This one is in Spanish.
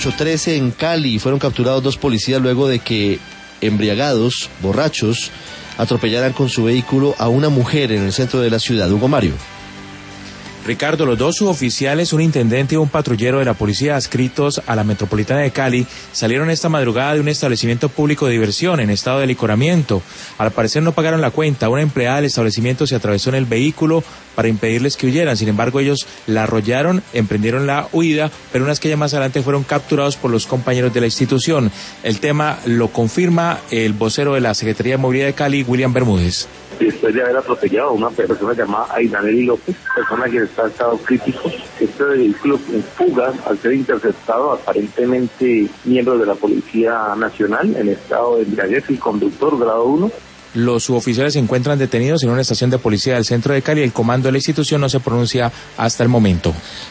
8:13 en Cali. Fueron capturados 2 policías luego de que embriagados, borrachos, atropellaran con su vehículo a una mujer en el centro de la ciudad. Hugo Mario. Ricardo, los 2 suboficiales, un intendente y un patrullero de la policía adscritos a la Metropolitana de Cali, salieron esta madrugada de un establecimiento público de diversión en estado de licoramiento. Al parecer no pagaron la cuenta. Una empleada del establecimiento se atravesó en el vehículo para impedirles que huyeran. Sin embargo, ellos la arrollaron, emprendieron la huida, pero unas que más adelante fueron capturados por los compañeros de la institución. El tema lo confirma el vocero de la Secretaría de Movilidad de Cali, William Bermúdez. Después de haber atropellado a una persona llamada Ainaneli López, persona que está en estado crítico, este vehículo en fuga, al ser interceptado, aparentemente miembros de la Policía Nacional en estado de embriaguez y conductor grado 1. Los suboficiales se encuentran detenidos en una estación de policía del centro de Cali. El comando de la institución no se pronuncia hasta el momento.